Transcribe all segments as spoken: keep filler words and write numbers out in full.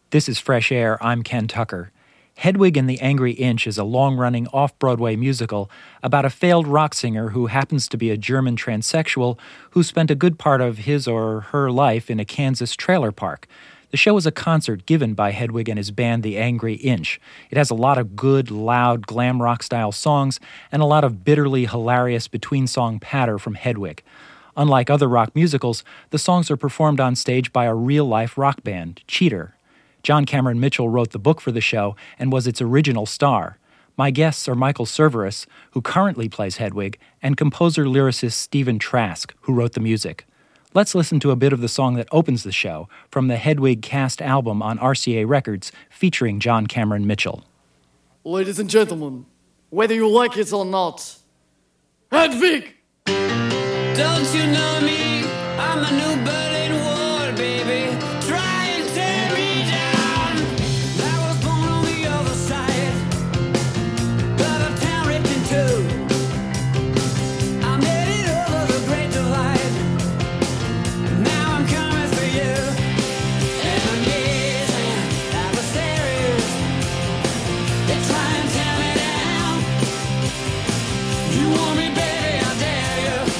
This is Fresh Air. I'm Ken Tucker. Hedwig and the Angry Inch is a long-running off-Broadway musical about a failed rock singer who happens to be a German transsexual who spent a good part of his or her life in a Kansas trailer park. The show is a concert given by Hedwig and his band, The Angry Inch. It has a lot of good, loud, glam rock-style songs and a lot of bitterly hilarious between-song patter from Hedwig. Unlike other rock musicals, the songs are performed on stage by a real-life rock band, Cheater. John Cameron Mitchell wrote the book for the show and was its original star. My guests are Michael Cerveris, who currently plays Hedwig, and composer-lyricist Stephen Trask, who wrote the music. Let's listen to a bit of the song that opens the show from the Hedwig cast album on R C A Records featuring John Cameron Mitchell. Ladies and gentlemen, whether you like it or not, Hedwig! Don't you know me? I'm a new Berlin Wall, baby. Try and tear me down. I was born on the other side of a town ripped in two. I'm headed over the Great Divide. Now I'm coming for you. Enemies and adversaries, they try and tear me down. You want me, baby? I dare you.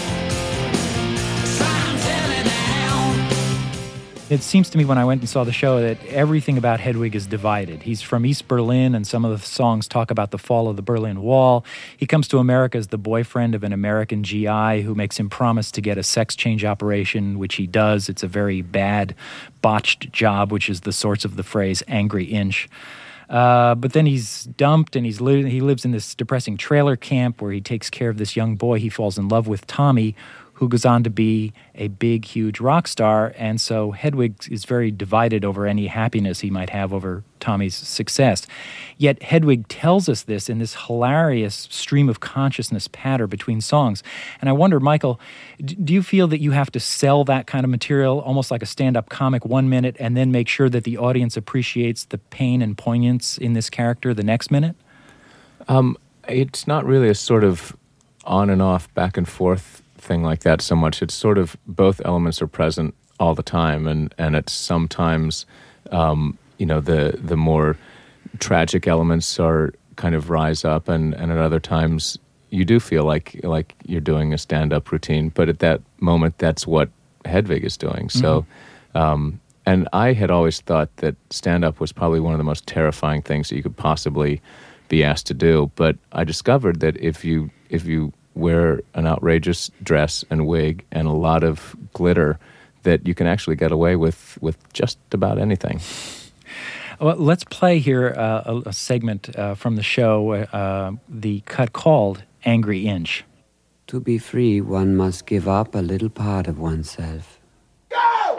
It seems to me when I went and saw the show that everything about Hedwig is divided. He's from East Berlin, and some of the songs talk about the fall of the Berlin Wall. He comes to America as the boyfriend of an American G I who makes him promise to get a sex change operation, which he does. It's a very bad, botched job, which is the source of the phrase angry inch. Uh, but then he's dumped, and he's li- he lives in this depressing trailer camp where he takes care of this young boy. He falls in love with Tommy, who goes on to be a big, huge rock star, and so Hedwig is very divided over any happiness he might have over Tommy's success. Yet Hedwig tells us this in this hilarious stream of consciousness patter between songs. And I wonder, Michael, d- do you feel that you have to sell that kind of material, almost like a stand-up comic one minute, and then make sure that the audience appreciates the pain and poignance in this character the next minute? Um, it's not really a sort of on and off, back and forth thing like that so much. It's sort of both elements are present all the time, and and it's sometimes um, you know the the more tragic elements are kind of rise up, and, and at other times you do feel like like you're doing a stand-up routine, but at that moment that's what Hedwig is doing. So mm-hmm. um, and I had always thought that stand-up was probably one of the most terrifying things that you could possibly be asked to do, but I discovered that if you if you wear an outrageous dress and wig and a lot of glitter, that you can actually get away with, with just about anything. Well, let's play here uh, a, a segment uh, from the show, uh, the cut called Angry Inch. To be free, one must give up a little part of oneself. Go!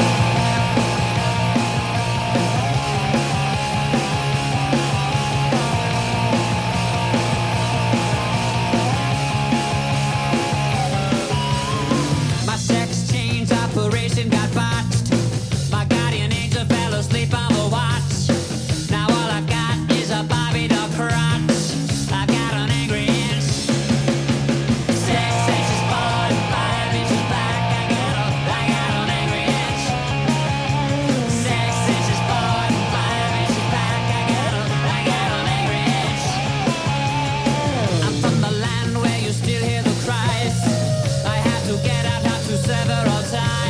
Got botched. My guardian angel fell asleep on the watch. Now all I've got is a Bobby doll crotch. I've got an angry inch. Six inches forward, five inches back. I got, a, I got an angry inch. Six inches forward, five inches back. I got, a, I got an angry inch. I'm from the land where you still hear the cries. I had to get out now to several times.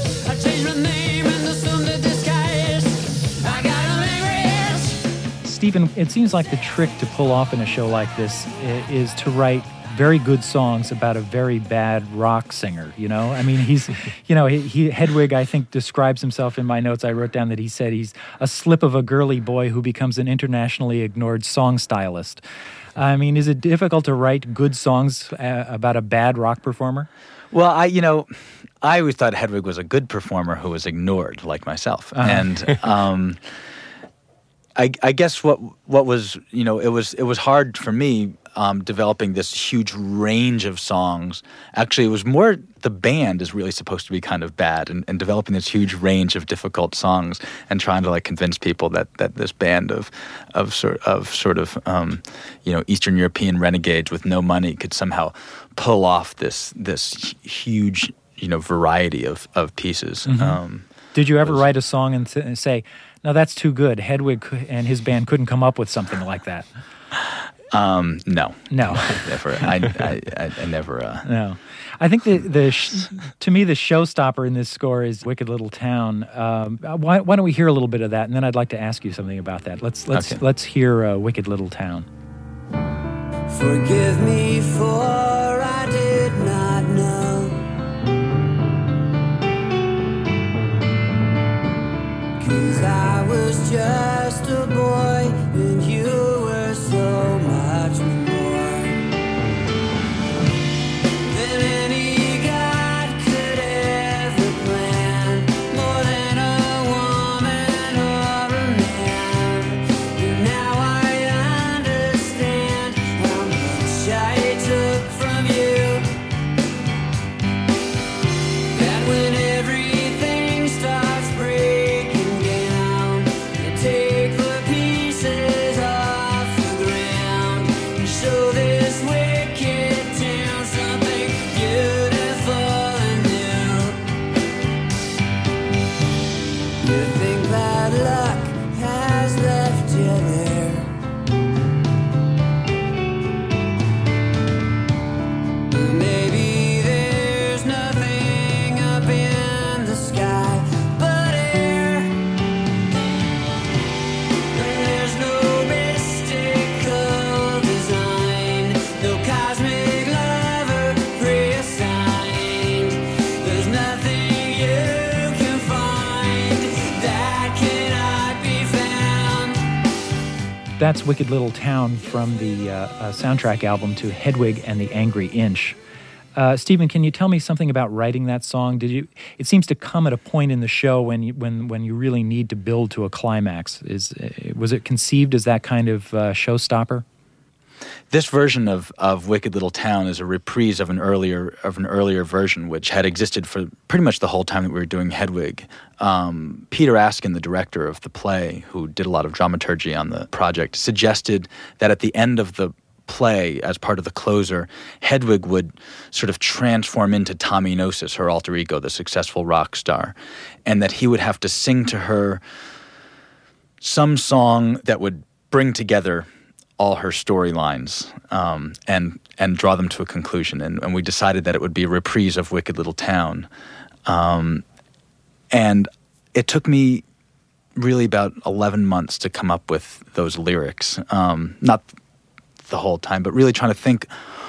Stephen, it seems like the trick to pull off in a show like this is to write very good songs about a very bad rock singer, you know? I mean, he's, you know, he, he Hedwig, I think, describes himself in my notes. I wrote down that he said he's a slip of a girly boy who becomes an internationally ignored song stylist. I mean, is it difficult to write good songs uh, about a bad rock performer? Well, I, you know, I always thought Hedwig was a good performer who was ignored, like myself. Uh-huh. And um, I, I guess what what was, you know, it was it was hard for me um, developing this huge range of songs. Actually, it was more the band is really supposed to be kind of bad, and, and developing this huge range of difficult songs and trying to like convince people that, that this band of of sort of sort of um, you know Eastern European renegades with no money could somehow pull off this this huge you know variety of of pieces. Mm-hmm. Um, Did you ever was, write a song and th- say, No, that's too good. Hedwig cou- and his band couldn't come up with something like that. Um, no, No. never. I, I, I, I never. Uh, No. I think the, the sh- to me, the showstopper in this score is Wicked Little Town. Um, why, why don't we hear a little bit of that, and then I'd like to ask you something about that. Let's let's Okay. let's hear uh, Wicked Little Town. Forgive me for I did not know. 'Cause I was just a boy and you were so much more than any God could ever plan, more than a woman or a man. And now I understand how much I took from you. That when everything starts breaking down, you take the pieces off the ground and show this wicked town something beautiful and new. You think that luck has left you there, maybe there's nothing up in the sky but air. There's no mystical design, no cosmic lover preassigned. There's nothing you can find that cannot be found. That's Wicked Little Town from the uh, uh, soundtrack album to Hedwig and the Angry Inch. Uh, Stephen, can you tell me something about writing that song? Did you? It seems to come at a point in the show when you, when when you really need to build to a climax. Is uh, was it conceived as that kind of uh, showstopper? This version of, of Wicked Little Town is a reprise of an earlier of an earlier version, which had existed for pretty much the whole time that we were doing Hedwig. Um, Peter Askin, the director of the play, who did a lot of dramaturgy on the project, suggested that at the end of the play, as part of the closer, Hedwig would sort of transform into Tommy Gnosis, her alter ego, the successful rock star, and that he would have to sing to her some song that would bring together all her storylines um, and and draw them to a conclusion. And, and we decided that it would be a reprise of Wicked Little Town. Um, and it took me really about eleven months to come up with those lyrics. Um, not the whole time, but really trying to think,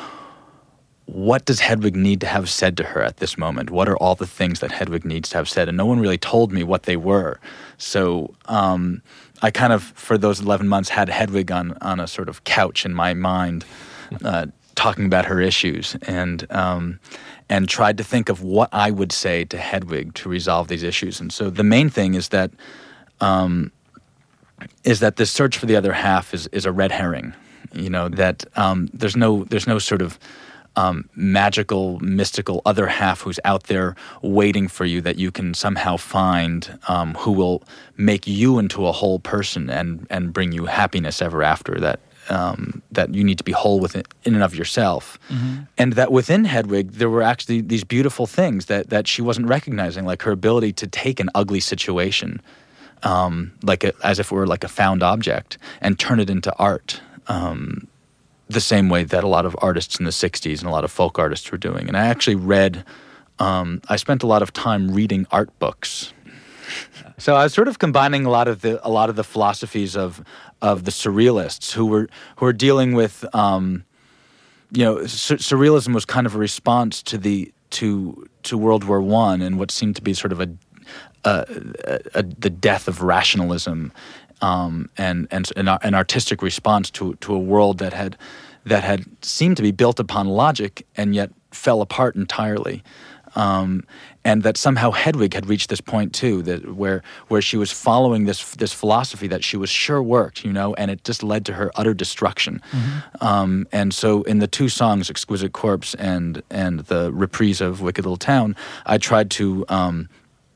what does Hedwig need to have said to her at this moment? What are all the things that Hedwig needs to have said? And no one really told me what they were. So um, I kind of, for those eleven months, had Hedwig on, on a sort of couch in my mind, uh, talking about her issues, and um, and tried to think of what I would say to Hedwig to resolve these issues. And so the main thing is that um, is that this search for the other half is is a red herring. You know, that um, there's no there's no sort of um, magical, mystical other half who's out there waiting for you that you can somehow find, um, who will make you into a whole person and, and bring you happiness ever after. That um, that you need to be whole within in and of yourself, mm-hmm. and that within Hedwig there were actually these beautiful things that that she wasn't recognizing, like her ability to take an ugly situation, um, like a, as if it were like a found object, and turn it into art. Um, the same way that a lot of artists in the sixties and a lot of folk artists were doing. And I actually read, um, I spent a lot of time reading art books. So I was sort of combining a lot of the a lot of the philosophies of of the surrealists who were who were dealing with, um, you know, sur- surrealism was kind of a response to the to to World War One and what seemed to be sort of a, a, a, a the death of rationalism. Um, and and an, an artistic response to to a world that had that had seemed to be built upon logic and yet fell apart entirely, um, and that somehow Hedwig had reached this point too, that where where she was following this this philosophy that she was sure worked, you know, and it just led to her utter destruction. Mm-hmm. Um, and so, in the two songs, "Exquisite Corpse" and and the reprise of "Wicked Little Town," I tried to. Um,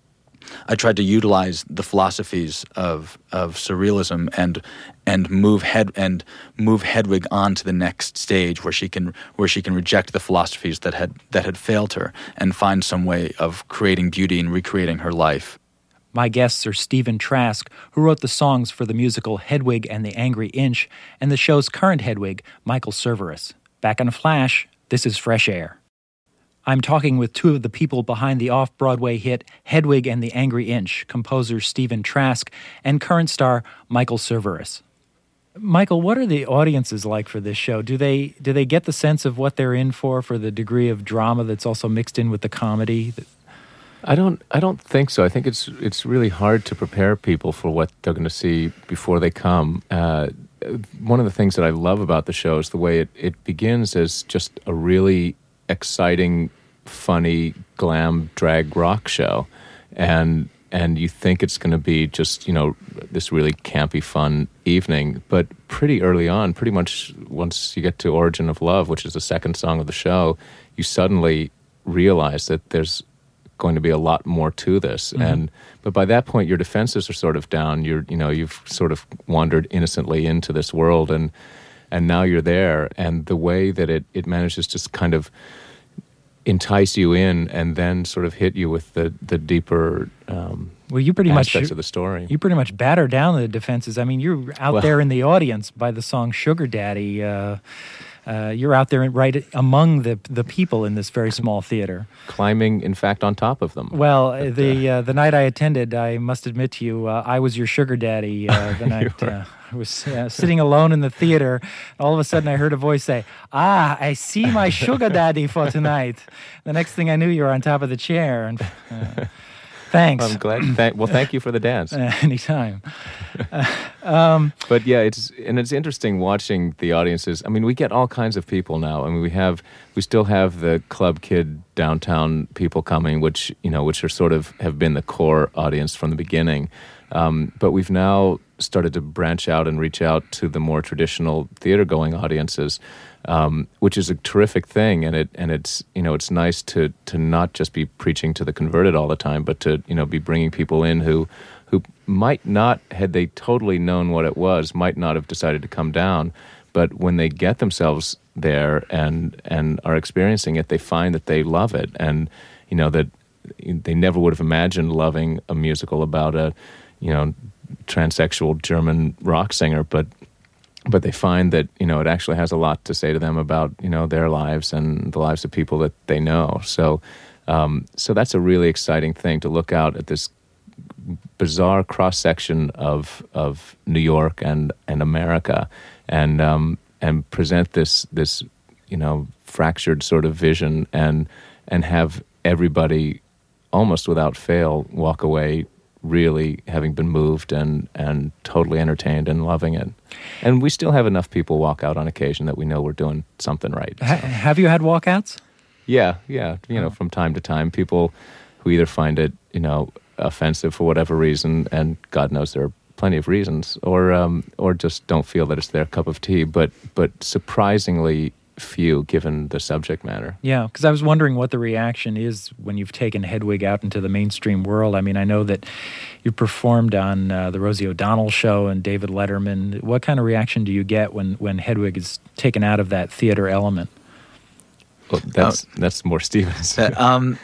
I tried to utilize the philosophies of of surrealism and and move head and move Hedwig on to the next stage where she can where she can reject the philosophies that had that had failed her and find some way of creating beauty and recreating her life. My guests are Stephen Trask, who wrote the songs for the musical Hedwig and the Angry Inch, and the show's current Hedwig, Michael Cerveris. Back in a flash, this is Fresh Air. I'm talking with two of the people behind the off-Broadway hit Hedwig and the Angry Inch, composer Stephen Trask and current star Michael Cerveris. Michael, what are the audiences like for this show? Do they do they get the sense of what they're in for, for the degree of drama that's also mixed in with the comedy? I don't. I don't think so. I think it's it's really hard to prepare people for what they're going to see before they come. Uh, one of the things that I love about the show is the way it, it begins as just a really exciting, funny, glam drag rock show, and and you think it's going to be just, you know, this really campy, fun evening. But pretty early on, pretty much once you get to Origin of Love, which is the second song of the show, you suddenly realize that there's going to be a lot more to this. Mm-hmm. And but by that point your defenses are sort of down. You're you know you've sort of wandered innocently into this world, and and now you're there, and the way that it it manages to kind of entice you in and then sort of hit you with the the deeper um well you pretty aspects much of the story. You pretty much batter down the defenses. I mean, you're out well, there in the audience by the song Sugar Daddy. uh Uh, you're out there right among the the people in this very small theater. Climbing, in fact, on top of them. Well, but, the uh, uh, the night I attended, I must admit to you, uh, I was your sugar daddy uh, the night. Uh, I was uh, sitting alone in the theater. All of a sudden, I heard a voice say, "Ah, I see my sugar daddy for tonight." The next thing I knew, you were on top of the chair. And uh, thanks. I'm glad. Thank, well, thank you for the dance. Uh, anytime. Uh, um, but yeah, it's and it's interesting watching the audiences. I mean, we get all kinds of people now. I mean, we have we still have the club kid downtown people coming, which you know, which are sort of have been the core audience from the beginning. Um, but we've now started to branch out and reach out to the more traditional theater-going audiences, um, which is a terrific thing. And it and it's you know it's nice to to not just be preaching to the converted all the time, but to you know be bringing people in who. who might not, had they totally known what it was, might not have decided to come down. But when they get themselves there and and are experiencing it, they find that they love it. And, you know, that they never would have imagined loving a musical about a, you know, transsexual German rock singer. But but they find that, you know, it actually has a lot to say to them about, you know, their lives and the lives of people that they know. So, um, so that's a really exciting thing, to look out at this bizarre cross-section of of New York and and America, and um, and present this this you know fractured sort of vision, and and have everybody almost without fail walk away really having been moved and and totally entertained and loving it. And we still have enough people walk out on occasion that we know we're doing something right. So. Ha- have you had walkouts? Yeah, yeah. You know, from time to time, people who either find it, you know, offensive for whatever reason, and God knows there are plenty of reasons, or um, or just don't feel that it's their cup of tea, but but surprisingly few given the subject matter. Yeah, because I was wondering what the reaction is when you've taken Hedwig out into the mainstream world. I mean, I know that you performed on uh, the Rosie O'Donnell show and David Letterman. What kind of reaction do you get when, when Hedwig is taken out of that theater element? Well, that's oh. that's more Stevens. Uh, um,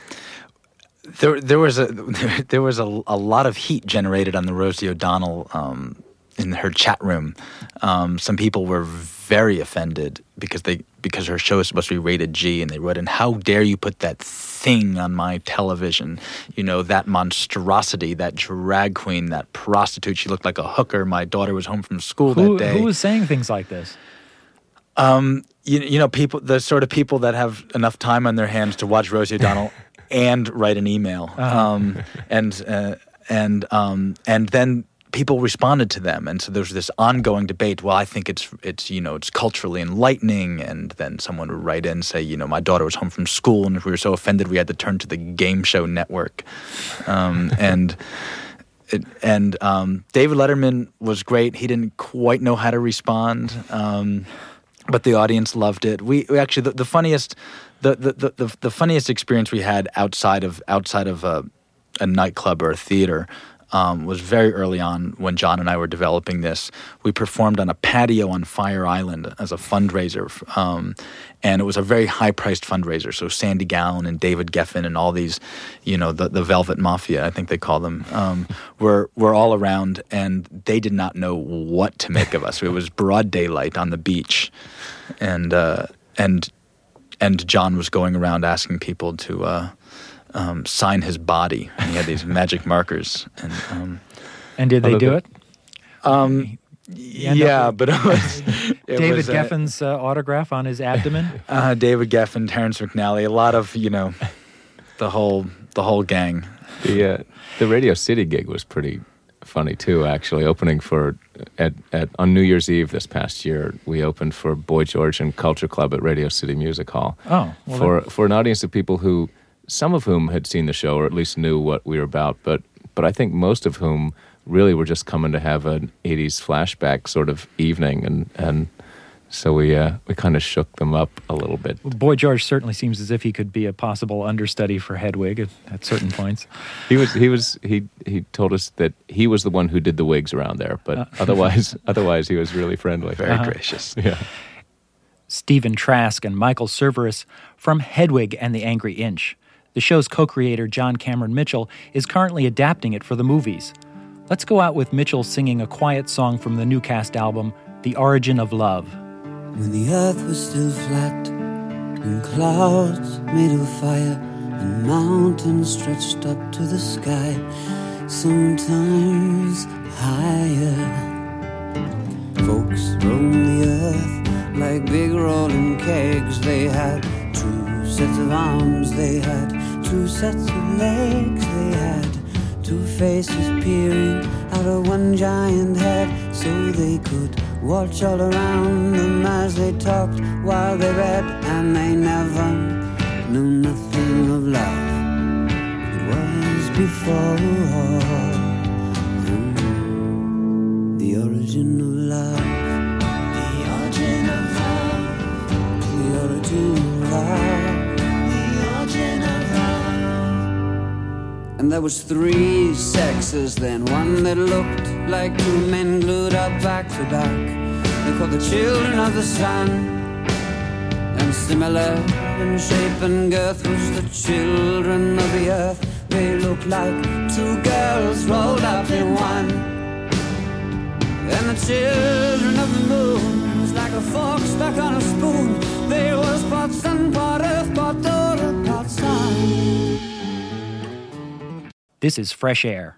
There, there was a there was a, a lot of heat generated on the Rosie O'Donnell um, in her chat room. Um, some people were very offended because they because her show is supposed to be rated G, and they wrote in, "How dare you put that thing on my television? You know, that monstrosity, that drag queen, that prostitute. She looked like a hooker. My daughter was home from school who, that day." Who was saying things like this? Um, you, you know, people, the sort of people that have enough time on their hands to watch Rosie O'Donnell and write an email, uh-huh. um, and uh, and um, and then people responded to them, and so there's this ongoing debate. Well, I think it's it's you know it's culturally enlightening, and then someone would write in and say, you know, my daughter was home from school, and if we were so offended, we had to turn to the game show network, um, and. It, and um, David Letterman was great. He didn't quite know how to respond, um, but the audience loved it. We, we actually the, the funniest. The, the, the, the funniest experience we had outside of outside of a, a nightclub or a theater um, was very early on when John and I were developing this. We performed on a patio on Fire Island as a fundraiser, um, and it was a very high-priced fundraiser. So Sandy Gowan and David Geffen and all these, you know, the, the Velvet Mafia, I think they call them, um, were were all around, and they did not know what to make of us. It was broad daylight on the beach, and uh, and and John was going around asking people to uh, um, sign his body. And he had these magic markers, and um, And did they Although do the- it? um, end yeah, up but it was it David was, uh, Geffen's uh, autograph on his abdomen? uh, David Geffen, Terrence McNally, a lot of you know, the whole the whole gang. The uh, the Radio City gig was pretty funny too. Actually, opening for at, at on New Year's Eve this past year, we opened for Boy George and Culture Club at Radio City Music Hall. Oh, well, for for an audience of people who, some of whom had seen the show or at least knew what we were about, but but I think most of whom really were just coming to have an eighties flashback sort of evening, and and so we uh, we kind of shook them up a little bit. Boy George certainly seems as if he could be a possible understudy for Hedwig at, at certain points. He was he was he he told us that he was the one who did the wigs around there, but otherwise otherwise he was really friendly. Very gracious. Yeah. Stephen Trask and Michael Cerveris from Hedwig and the Angry Inch. The show's co-creator, John Cameron Mitchell, is currently adapting it for the movies. Let's go out with Mitchell singing a quiet song from the new cast album, The Origin of Love. When the earth was still flat, and clouds made of fire, and mountains stretched up to the sky, sometimes higher. Folks roamed the earth like big rolling kegs. They had two sets of arms, they had two sets of legs, they had two faces peering out of one giant head, so they could watch all around them as they talked while they read, and they never knew nothing of love. It was before mm, the origin of love. The origin of love. The origin of love. The origin of love. And there was three sexes then, one that looked like two men glued up back to back. They called the children of the sun, and similar in shape and girth was the children of the earth. They looked like two girls rolled up in one. And the children of the moon was like a fork stuck on a spoon. They was part sun, part earth, part daughter, part son. This is Fresh Air.